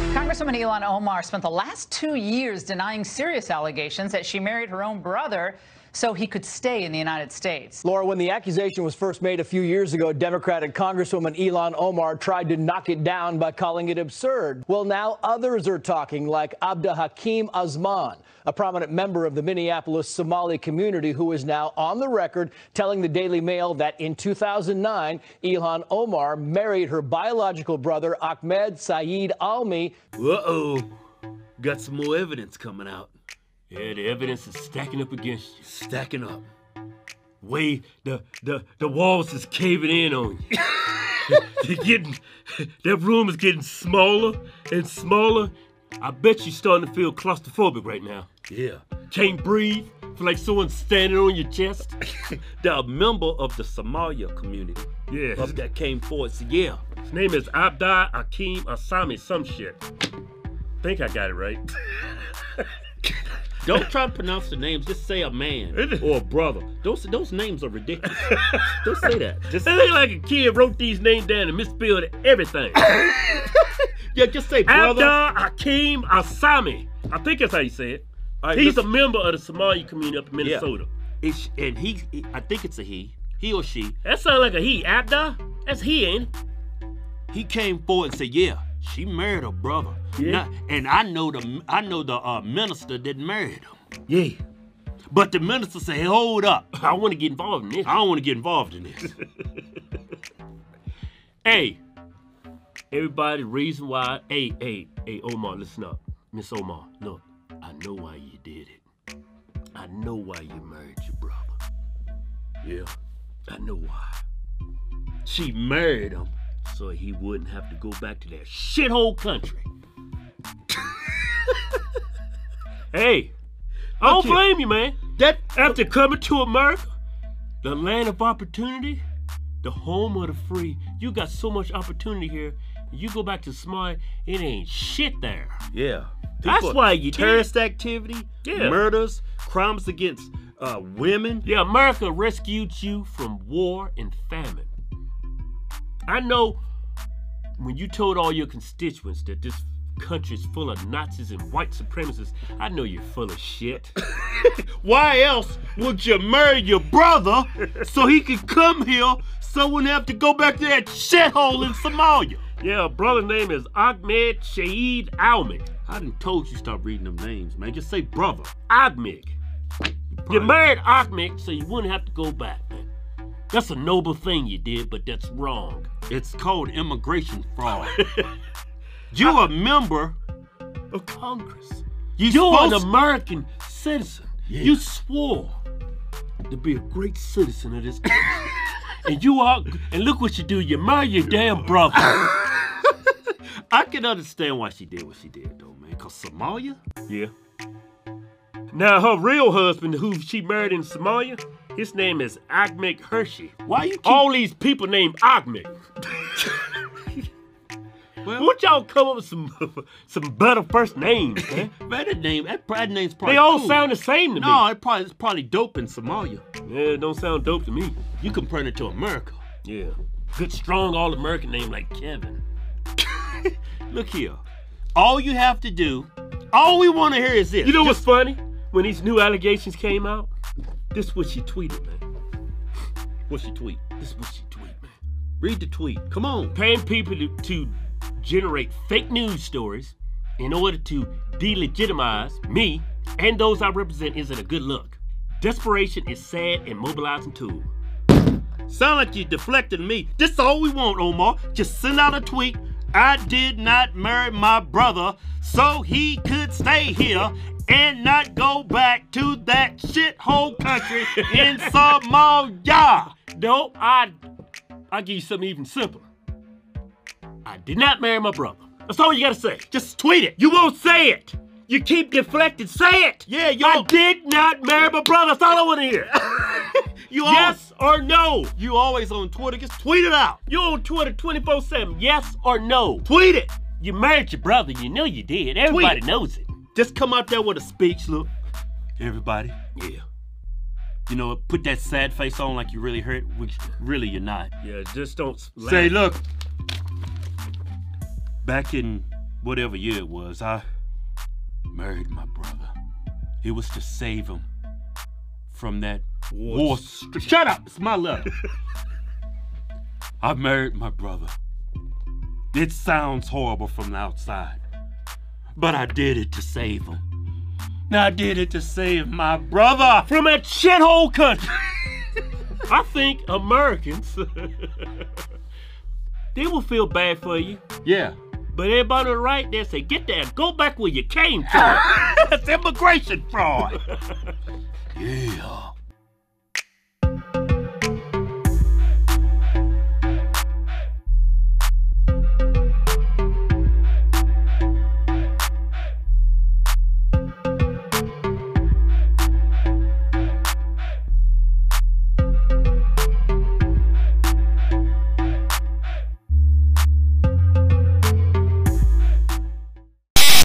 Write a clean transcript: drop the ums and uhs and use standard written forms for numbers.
Congresswoman Ilhan Omar spent the last 2 years denying serious allegations that she married her own brother so he could stay in the United States. Laura, when the accusation was first made a few years ago, Democratic Congresswoman Ilhan Omar tried to knock it down by calling it absurd. Well, now others are talking, like Abda Hakim Azman, a prominent member of the Minneapolis Somali community who is now on the record telling the Daily Mail that in 2009, Ilhan Omar married her biological brother Ahmed Saeed Almi. Uh-oh. Got some more evidence coming out. Yeah, the evidence is stacking up against you. Stacking up. Way the walls is caving in on you. That room is getting smaller and smaller. I bet you're starting to feel claustrophobic right now. Yeah. Can't breathe. Feel like someone's standing on your chest. The member of the Somalia community. Yeah. That came forward. So yeah. His name is Abda Hakim Asami, some shit. Think I got it right. Don't try to pronounce the names. Just say a man or a brother. Those names are ridiculous. Don't say that. Just it ain't like a kid wrote these names down and misspelled everything. Yeah, just say brother. Abda Hakim Asami. I think that's how you say it. Right, he's a member of the Somali community up in Minnesota. Yeah. I think it's a he or she. That sounds like a he. Abda? That's he, ain't it? He came forward and said, yeah, she married her brother. Yeah. And I know the minister that married him. Yeah. But the minister said, hey, hold up. I want to get involved in this. I don't want to get involved in this. Hey, everybody, reason why. Hey, Omar, listen up. Miss Omar, look, I know why you did it. I know why you married your brother. Yeah, I know why. She married him so he wouldn't have to go back to that shithole country. Hey, I don't blame you, man. That after coming to America, the land of opportunity, the home of the free, you got so much opportunity here. You go back to Somalia, it ain't shit there. Yeah. That's why you terrorist activity, murders, crimes against women. Yeah, America rescued you from war and famine. I know when you told all your constituents that this country's full of Nazis and white supremacists, I know you're full of shit. Why else would you marry your brother so he could come here so we wouldn't have to go back to that shithole in Somalia? Yeah, brother's name is Ahmed Saeed Almi. I done told you stop reading them names, man. Just say brother. Ahmed. You married Ahmed so you wouldn't have to go back, man. That's a noble thing you did, but that's wrong. It's called immigration fraud. You're a member of Congress. You're an American citizen. Yeah. You swore to be a great citizen of this country. And you are, and look what you do. You marry your damn brother. I can understand why she did what she did, though, man. Because Somalia? Yeah. Now, her real husband, who she married in Somalia, his name is Ahmed Hershey. Why you keep... All these people named Ahmed. Well, won't y'all come up with some better first names, man? Better name. That name's probably They all cool. sound the same to me. No, it's probably dope in Somalia. Yeah, it don't sound dope to me. You compare it to America. Yeah. Good, strong, all-American name like Kevin. Look here. All you have to do, all we want to hear is this. You know what's funny? When these new allegations came out, this is what she tweeted, man. What's she tweet? This is what she tweeted, man. Read the tweet. Come on. Paying people to generate fake news stories in order to delegitimize me and those I represent isn't a good look. Desperation is sad and mobilizing tool. Sound like you deflecting me. This is all we want, Omar. Just send out a tweet. I did not marry my brother so he could stay here and not go back to that shithole country in Somalia. No, I'll give you something even simpler. I did not marry my brother. That's all you gotta say. Just tweet it. You won't say it. You keep deflecting. Say it. Yeah, I did not marry my brother. That's all I want to hear. Yes or no? You always on Twitter. Just tweet it out. You on Twitter 24/7. Yes or no? Tweet it. You married your brother. You know you did. Everybody knows it. Just come out there with a speech. Look, everybody. Yeah. You know, put that sad face on like you really hurt, which really you're not. Yeah, just don't laugh. Say, look. Back in whatever year it was, I married my brother. It was to save him from that war. Shut up! It's my letter. I married my brother. It sounds horrible from the outside, but I did it to save him. I did it to save my brother from that shithole country. I think Americans, they will feel bad for you. Yeah. But everybody on the right there say, get there, go back where you came from. That's immigration fraud. Yeah.